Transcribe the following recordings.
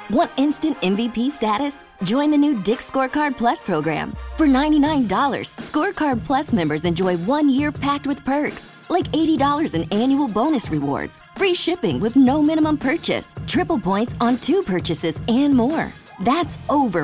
Want instant MVP status? Join the new Dick's Scorecard Plus program. For $99, Scorecard Plus members enjoy 1 year packed with perks, like $80 in annual bonus rewards, free shipping with no minimum purchase, triple points on 2 purchases, and more. That's over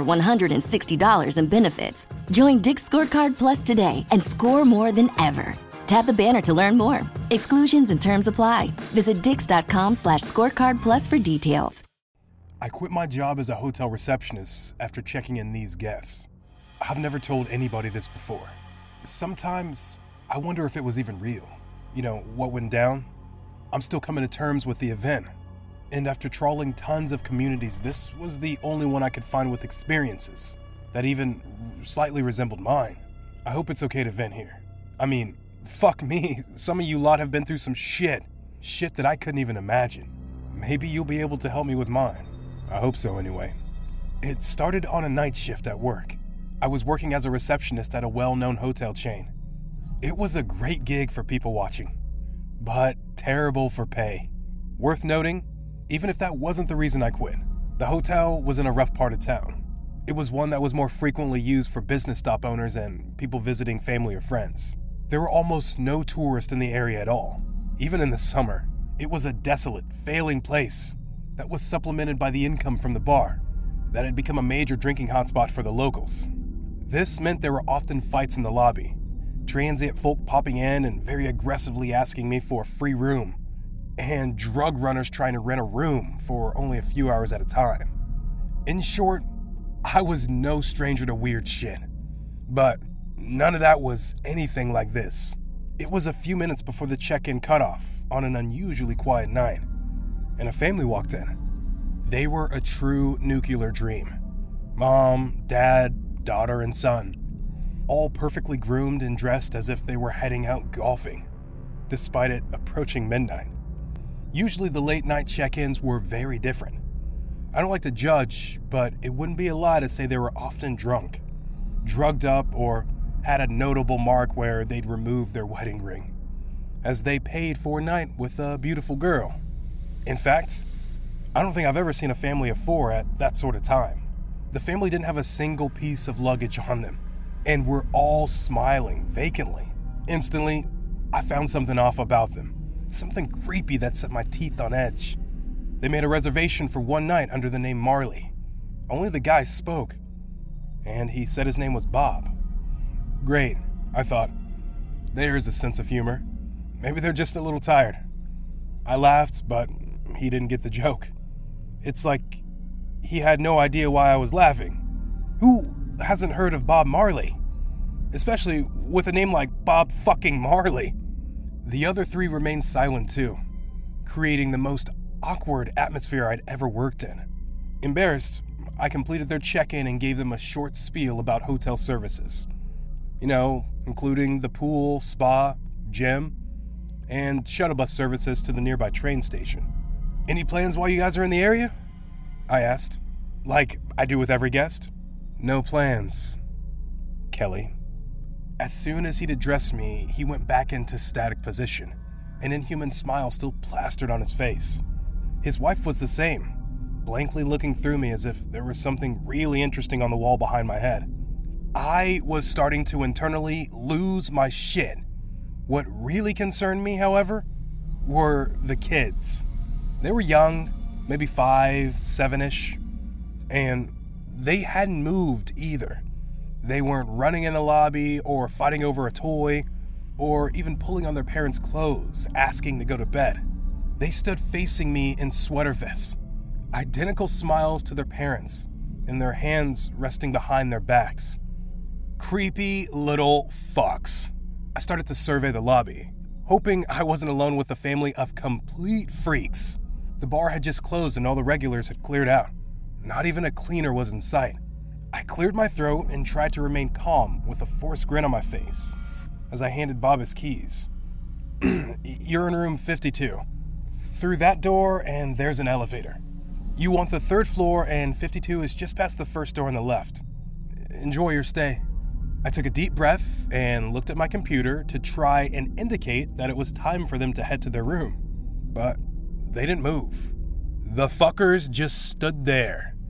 $160 in benefits. Join Dick's Scorecard Plus today and score more than ever. Tap the banner to learn more. Exclusions and terms apply. Visit dix.com/scorecardplus for details. I quit my job as a hotel receptionist after checking in these guests. I've never told anybody this before. Sometimes I wonder if it was even real. You know, what went down? I'm still coming to terms with the event. And after trawling tons of communities, this was the only one I could find with experiences that even slightly resembled mine. I hope it's okay to vent here. I mean, fuck me, some of you lot have been through some shit that I couldn't even imagine. Maybe you'll be able to help me with mine. I hope so anyway. It started on a night shift at work. I was working as a receptionist at a well-known hotel chain. It was a great gig for people watching, but terrible for pay. Worth noting, even if that wasn't the reason I quit, the hotel was in a rough part of town. It was one that was more frequently used for business stop owners and people visiting family or friends. There were almost no tourists in the area at all, even in the summer. It was a desolate, failing place that was supplemented by the income from the bar that had become a major drinking hotspot for the locals. This meant there were often fights in the lobby, transient folk popping in and very aggressively asking me for a free room, and drug runners trying to rent a room for only a few hours at a time. In short, I was no stranger to weird shit, but none of that was anything like this. It was a few minutes before the check-in cutoff on an unusually quiet night, and a family walked in. They were a true nuclear dream. Mom, dad, daughter, and son, all perfectly groomed and dressed as if they were heading out golfing, despite it approaching midnight. Usually the late night check-ins were very different. I don't like to judge, but it wouldn't be a lie to say they were often drunk, drugged up, or had a notable mark where they'd removed their wedding ring, as they paid for a night with a beautiful girl. In fact, I don't think I've ever seen a family of 4 at that sort of time. The family didn't have a single piece of luggage on them, and were all smiling vacantly. Instantly, I found something off about them, something creepy that set my teeth on edge. They made a reservation for one night under the name Marley. Only the guy spoke, and he said his name was Bob. Great, I thought. There's a sense of humor. Maybe they're just a little tired. I laughed, but he didn't get the joke. It's like he had no idea why I was laughing. Who hasn't heard of Bob Marley? Especially with a name like Bob fucking Marley. The other 3 remained silent too, creating the most awkward atmosphere I'd ever worked in. Embarrassed, I completed their check-in and gave them a short spiel about hotel services. You know, including the pool, spa, gym, and shuttle bus services to the nearby train station. Any plans while you guys are in the area? I asked, like I do with every guest. No plans, Kelly. As soon as he'd addressed me, he went back into static position, an inhuman smile still plastered on his face. His wife was the same, blankly looking through me as if there was something really interesting on the wall behind my head. I was starting to internally lose my shit. What really concerned me, however, were the kids. They were young, maybe 5, 7-ish, and they hadn't moved either. They weren't running in the lobby or fighting over a toy or even pulling on their parents' clothes, asking to go to bed. They stood facing me in sweater vests, identical smiles to their parents, and their hands resting behind their backs. Creepy little fucks. I started to survey the lobby, hoping I wasn't alone with a family of complete freaks. The bar had just closed and all the regulars had cleared out. Not even a cleaner was in sight. I cleared my throat and tried to remain calm with a forced grin on my face as I handed Bob his keys. You're in room 52. Through that door and there's an elevator. You want the 3rd floor and 52 is just past the first door on the left. Enjoy your stay. I took a deep breath and looked at my computer to try and indicate that it was time for them to head to their room. But they didn't move. The fuckers just stood there,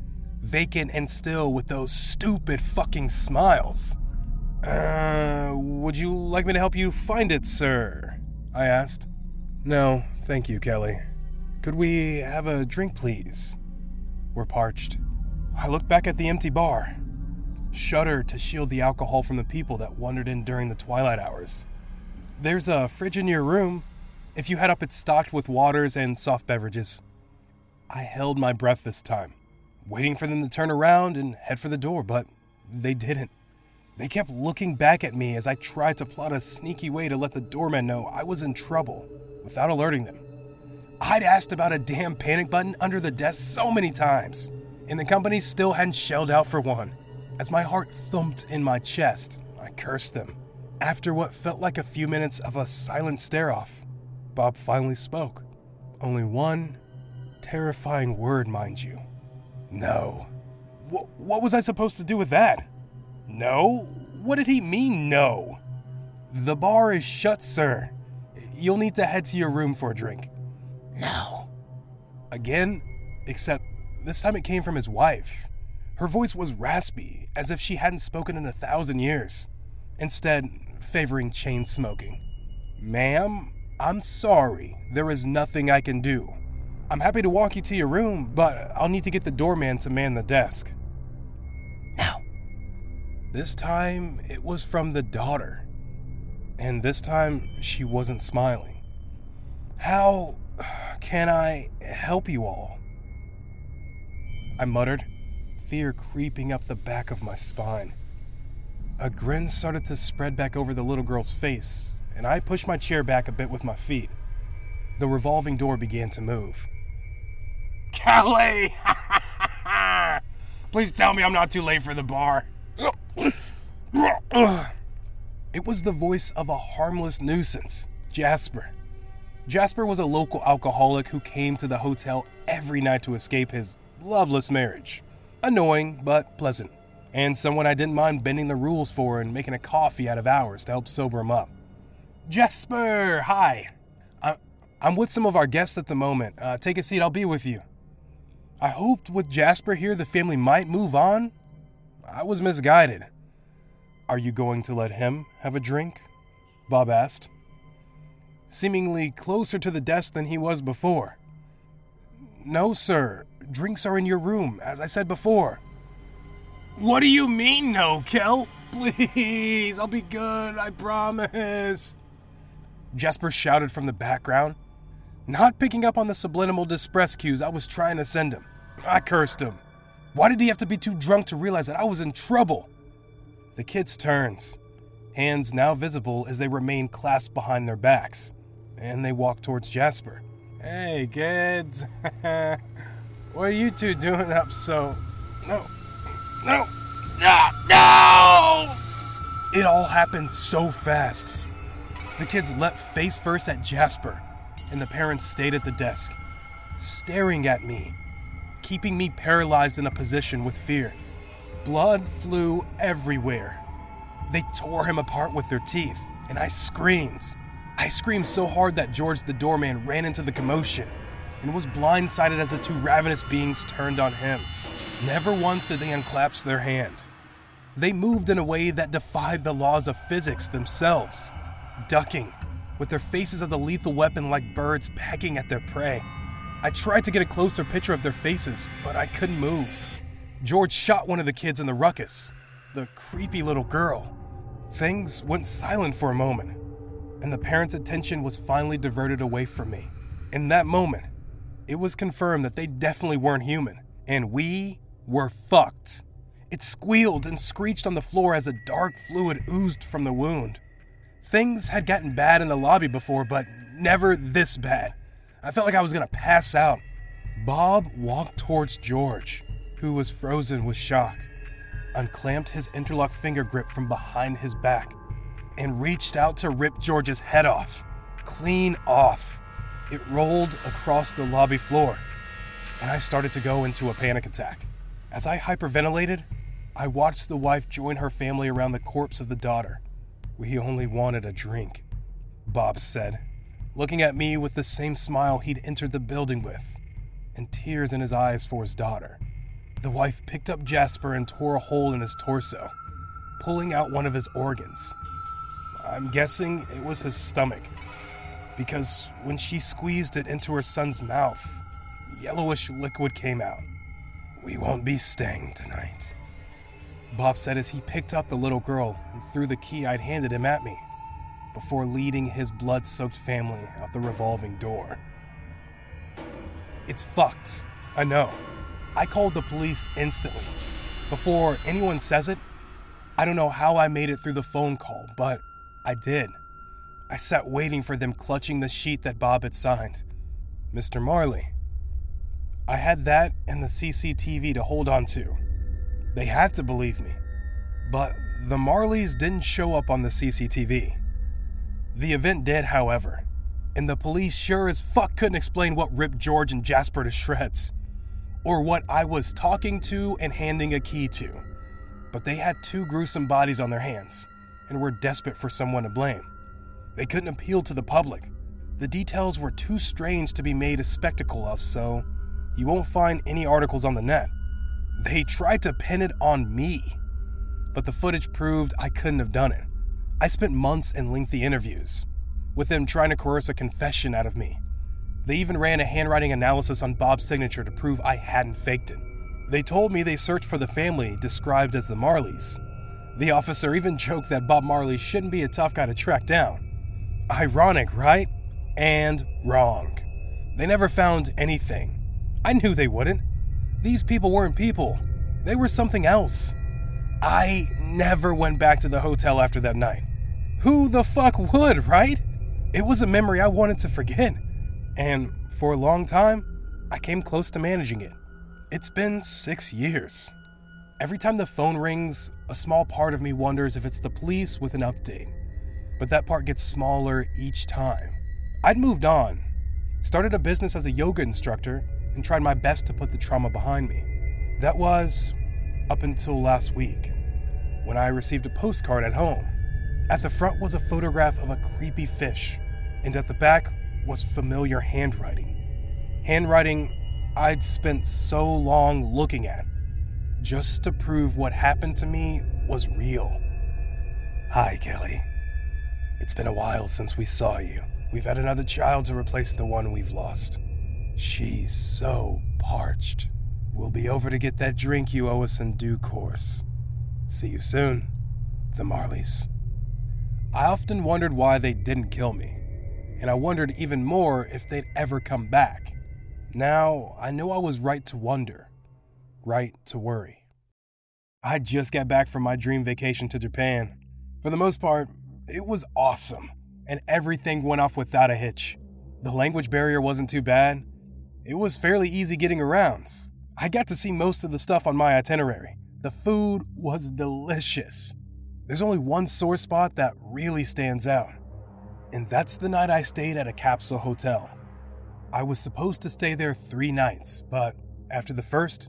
vacant and still with those stupid fucking smiles. Would you like me to help you find it, sir? I asked. No, thank you, Kelly. Could we have a drink, please? We're parched. I looked back at the empty bar, shuddered to shield the alcohol from the people that wandered in during the twilight hours. There's a fridge in your room. If you head up, it's stocked with waters and soft beverages. I held my breath this time, waiting for them to turn around and head for the door, but they didn't. They kept looking back at me as I tried to plot a sneaky way to let the doorman know I was in trouble without alerting them. I'd asked about a damn panic button under the desk so many times, and the company still hadn't shelled out for one. As my heart thumped in my chest, I cursed them. After what felt like a few minutes of a silent stare-off, Bob finally spoke. Only one terrifying word, mind you. No. What was I supposed to do with that? No? What did he mean, no? The bar is shut, sir. You'll need to head to your room for a drink. No. Again, except this time it came from his wife. Her voice was raspy, as if she hadn't spoken in 1,000 years, instead favoring chain smoking. Ma'am, I'm sorry. There is nothing I can do. I'm happy to walk you to your room, but I'll need to get the doorman to man the desk. Now. This time, it was from the daughter. And this time, she wasn't smiling. How can I help you all? I muttered, fear creeping up the back of my spine. A grin started to spread back over the little girl's face, and I pushed my chair back a bit with my feet. The revolving door began to move. Kelly! Please tell me I'm not too late for the bar. It was the voice of a harmless nuisance, Jasper. Jasper was a local alcoholic who came to the hotel every night to escape his loveless marriage. Annoying, but pleasant. And someone I didn't mind bending the rules for and making a coffee out of hours to help sober him up. Jasper, hi. I'm with some of our guests at the moment. Take a seat, I'll be with you. I hoped with Jasper here the family might move on. I was misguided. Are you going to let him have a drink? Bob asked, seemingly closer to the desk than he was before. No, sir. Drinks are in your room, as I said before. What do you mean, no, Kel? Please, I'll be good, I promise. Jasper shouted from the background, not picking up on the subliminal distress cues I was trying to send him. I cursed him. Why did he have to be too drunk to realize that I was in trouble? The kids turned, hands now visible as they remained clasped behind their backs, and they walked towards Jasper. Hey, kids. What are you two doing up so... No! It all happened so fast. The kids leapt face first at Jasper, and the parents stayed at the desk, staring at me, keeping me paralyzed in a position with fear. Blood flew everywhere. They tore him apart with their teeth, and I screamed. I screamed so hard that George the doorman ran into the commotion and was blindsided as the two ravenous beings turned on him. Never once did they unclasp their hand. They moved in a way that defied the laws of physics themselves, ducking, with their faces as a lethal weapon like birds pecking at their prey. I tried to get a closer picture of their faces, but I couldn't move. George shot one of the kids in the ruckus, the creepy little girl. Things went silent for a moment, and the parents' attention was finally diverted away from me. In that moment, it was confirmed that they definitely weren't human, and we were fucked. It squealed and screeched on the floor as a dark fluid oozed from the wound. Things had gotten bad in the lobby before, but never this bad. I felt like I was gonna pass out. Bob walked towards George, who was frozen with shock, unclamped his interlocked finger grip from behind his back, and reached out to rip George's head off, clean off. It rolled across the lobby floor, and I started to go into a panic attack. As I hyperventilated, I watched the wife join her family around the corpse of the daughter. We only wanted a drink, Bob said, looking at me with the same smile he'd entered the building with, and tears in his eyes for his daughter. the wife picked up Jasper and tore a hole in his torso, pulling out one of his organs. I'm guessing it was his stomach, because when she squeezed it into her son's mouth, yellowish liquid came out. "We won't be staying tonight," Bob said as he picked up the little girl and threw the key I'd handed him at me, before leading his blood-soaked family out the revolving door. It's fucked, I know. I called the police instantly. Before anyone says it, I don't know how I made it through the phone call, but I did. I sat waiting for them clutching the sheet that Bob had signed. Mr. Marley. I had that and the CCTV to hold on to. They had to believe me. But the Marleys didn't show up on the CCTV. The event did, however, and the police sure as fuck couldn't explain what ripped George and Jasper to shreds, or what I was talking to and handing a key to. But they had 2 gruesome bodies on their hands, and were desperate for someone to blame. They couldn't appeal to the public. The details were too strange to be made a spectacle of, so you won't find any articles on the net. They tried to pin it on me, but the footage proved I couldn't have done it. I spent months in lengthy interviews, with them trying to coerce a confession out of me. They even ran a handwriting analysis on Bob's signature to prove I hadn't faked it. They told me they searched for the family described as the Marleys. The officer even joked that Bob Marley shouldn't be a tough guy to track down. Ironic, right? And wrong. They never found anything. I knew they wouldn't. These people weren't people. They were something else. I never went back to the hotel after that night. Who the fuck would, right? It was a memory I wanted to forget. And for a long time, I came close to managing it. It's been 6 years. Every time the phone rings, a small part of me wonders if it's the police with an update. But that part gets smaller each time. I'd moved on, started a business as a yoga instructor, and tried my best to put the trauma behind me. That was up until last week, when I received a postcard at home. At the front was a photograph of a creepy fish, and at the back was familiar handwriting. Handwriting I'd spent so long looking at, just to prove what happened to me was real. "Hi, Kelly. It's been a while since we saw you. We've had another child to replace the one we've lost. She's so parched. We'll be over to get that drink you owe us in due course. See you soon, the Marleys." I often wondered why they didn't kill me, and I wondered even more if they'd ever come back. Now, I know I was right to wonder, right to worry. I just got back from my dream vacation to Japan. For the most part, it was awesome, and everything went off without a hitch. The language barrier wasn't too bad. It was fairly easy getting around. I got to see most of the stuff on my itinerary. The food was delicious. There's only one sore spot that really stands out, and that's the night I stayed at a capsule hotel. I was supposed to stay there 3 nights, but after the first,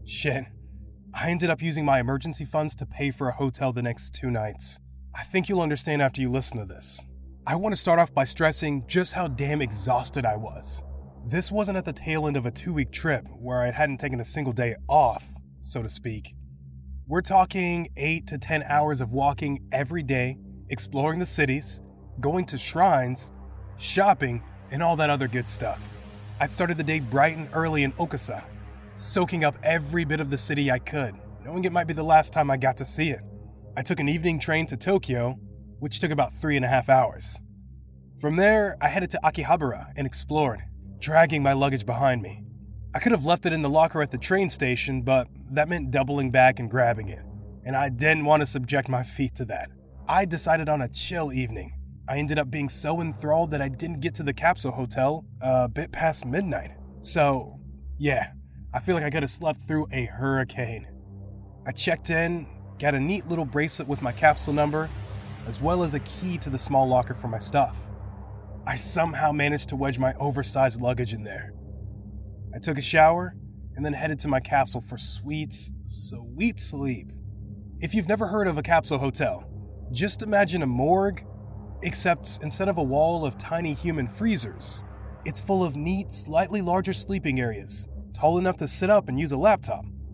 I ended up using my emergency funds to pay for a hotel the next 2 nights. I think you'll understand after you listen to this. I want to start off by stressing just how damn exhausted I was. This wasn't at the tail end of a 2-week trip where I hadn't taken a single day off, so to speak. We're talking 8 to 10 hours of walking every day, exploring the cities, going to shrines, shopping, and all that other good stuff. I'd started the day bright and early in Okusa, soaking up every bit of the city I could, knowing it might be the last time I got to see it. I took an evening train to Tokyo, which took about 3.5 hours. From there, I headed to Akihabara and explored, dragging my luggage behind me. I could have left it in the locker at the train station, but that meant doubling back and grabbing it, and I didn't want to subject my feet to that. I decided on a chill evening. I ended up being so enthralled that I didn't get to the capsule hotel a bit past midnight. So, yeah, I feel like I could have slept through a hurricane. I checked in, got a neat little bracelet with my capsule number, as well as a key to the small locker for my stuff. I somehow managed to wedge my oversized luggage in there. I took a shower and then headed to my capsule for sweet sleep. If you've never heard of a capsule hotel, just imagine a morgue, except instead of a wall of tiny human freezers, it's full of neat, slightly larger sleeping areas, tall enough to sit up and use a laptop,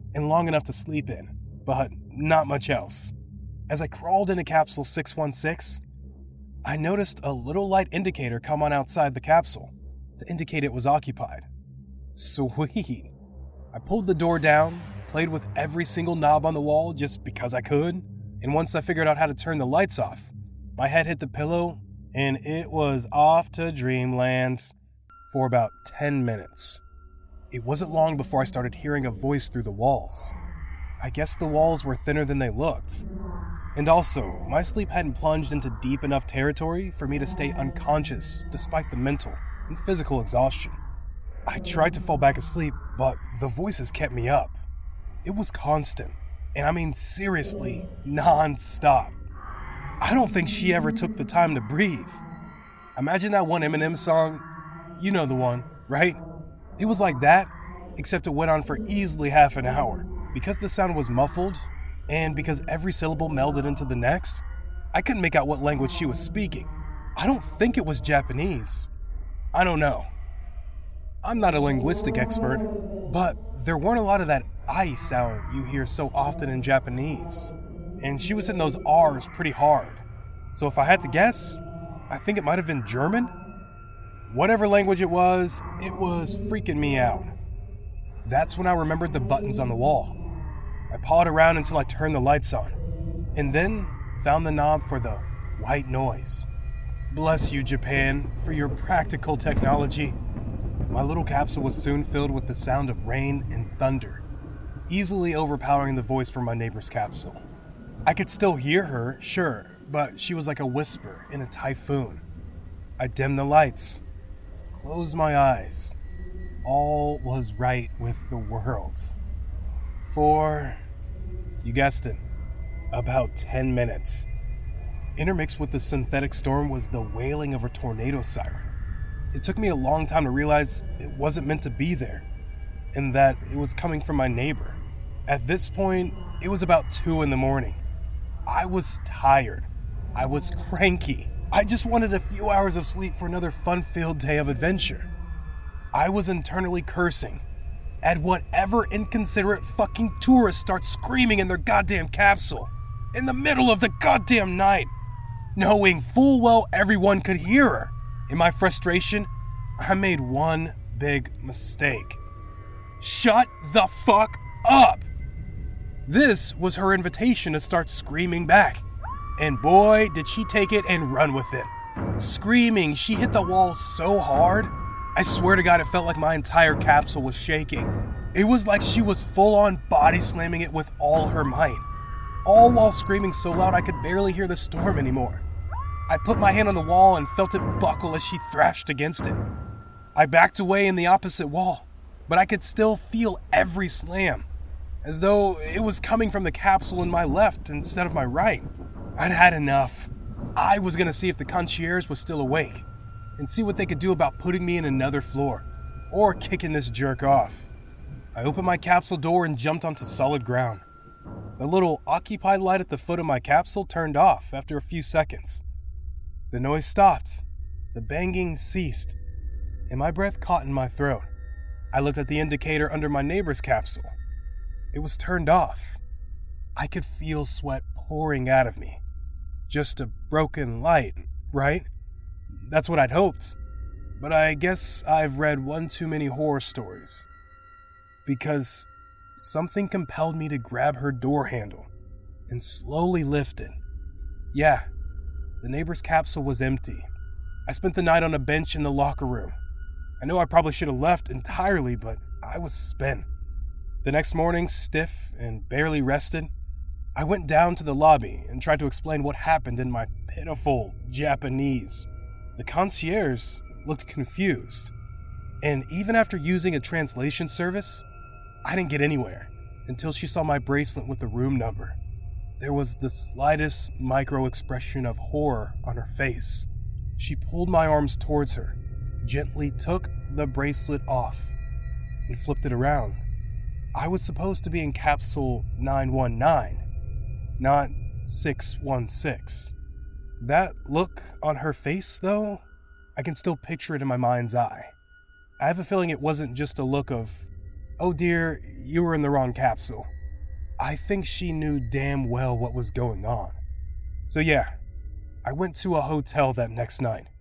and long enough to sleep in, but not much else. As I crawled into capsule 616, I noticed a little light indicator come on outside the capsule to indicate it was occupied. Sweet. I pulled the door down, played with every single knob on the wall just because I could, and once I figured out how to turn the lights off, my head hit the pillow and it was off to dreamland for about 10 minutes. It wasn't long before I started hearing a voice through the walls. I guess the walls were thinner than they looked. And also, my sleep hadn't plunged into deep enough territory for me to stay unconscious despite the mental and physical exhaustion. I tried to fall back asleep, but the voices kept me up. It was constant, and I mean seriously, non-stop. I don't think she ever took the time to breathe. Imagine that one Eminem song, you know the one, right? It was like that, except it went on for easily half an hour. Because the sound was muffled, and because every syllable melded into the next, I couldn't make out what language she was speaking. I don't think it was Japanese. I don't know. I'm not a linguistic expert, but there weren't a lot of that I sound you hear so often in Japanese. And she was hitting those R's pretty hard. So if I had to guess, I think it might have been German. Whatever language it was freaking me out. That's when I remembered the buttons on the wall. I pawed around until I turned the lights on, and then found the knob for the white noise. Bless you, Japan, for your practical technology. My little capsule was soon filled with the sound of rain and thunder, easily overpowering the voice from my neighbor's capsule. I could still hear her, sure, but she was like a whisper in a typhoon. I dimmed the lights, closed my eyes. All was right with the world. For, you guessed it, about 10 minutes. Intermixed with the synthetic storm was the wailing of a tornado siren. It took me a long time to realize it wasn't meant to be there, and that it was coming from my neighbor. At this point, it was about 2 a.m. I was tired. I was cranky. I just wanted a few hours of sleep for another fun-filled day of adventure. I was internally cursing at whatever inconsiderate fucking tourist starts screaming in their goddamn capsule in the middle of the goddamn night, knowing full well everyone could hear her. In my frustration, I made one big mistake. Shut the fuck up! This was her invitation to start screaming back. And boy, did she take it and run with it. Screaming, she hit the wall so hard, I swear to God, it felt like my entire capsule was shaking. It was like she was full-on body slamming it with all her might. All while screaming so loud I could barely hear the storm anymore. I put my hand on the wall and felt it buckle as she thrashed against it. I backed away in the opposite wall, but I could still feel every slam, as though it was coming from the capsule in my left instead of my right. I'd had enough. I was gonna see if the concierge was still awake, and see what they could do about putting me in another floor, or kicking this jerk off. I opened my capsule door and jumped onto solid ground. The little occupied light at the foot of my capsule turned off after a few seconds. The noise stopped, the banging ceased, and my breath caught in my throat. I looked at the indicator under my neighbor's capsule. It was turned off. I could feel sweat pouring out of me. Just a broken light, right? That's what I'd hoped. But I guess I've read one too many horror stories. Because something compelled me to grab her door handle and slowly lift it. Yeah, the neighbor's capsule was empty. I spent the night on a bench in the locker room. I know I probably should have left entirely, but I was spent. The next morning, stiff and barely rested, I went down to the lobby and tried to explain what happened in my pitiful Japanese. The concierge looked confused, and even after using a translation service, I didn't get anywhere until she saw my bracelet with the room number. There was the slightest micro-expression of horror on her face. She pulled my arms towards her, gently took the bracelet off, and flipped it around. I was supposed to be in capsule 919, not 616. That look on her face, though, I can still picture it in my mind's eye. I have a feeling it wasn't just a look of "Oh dear, you were in the wrong capsule." I think she knew damn well what was going on. So yeah, I went to a hotel that next night.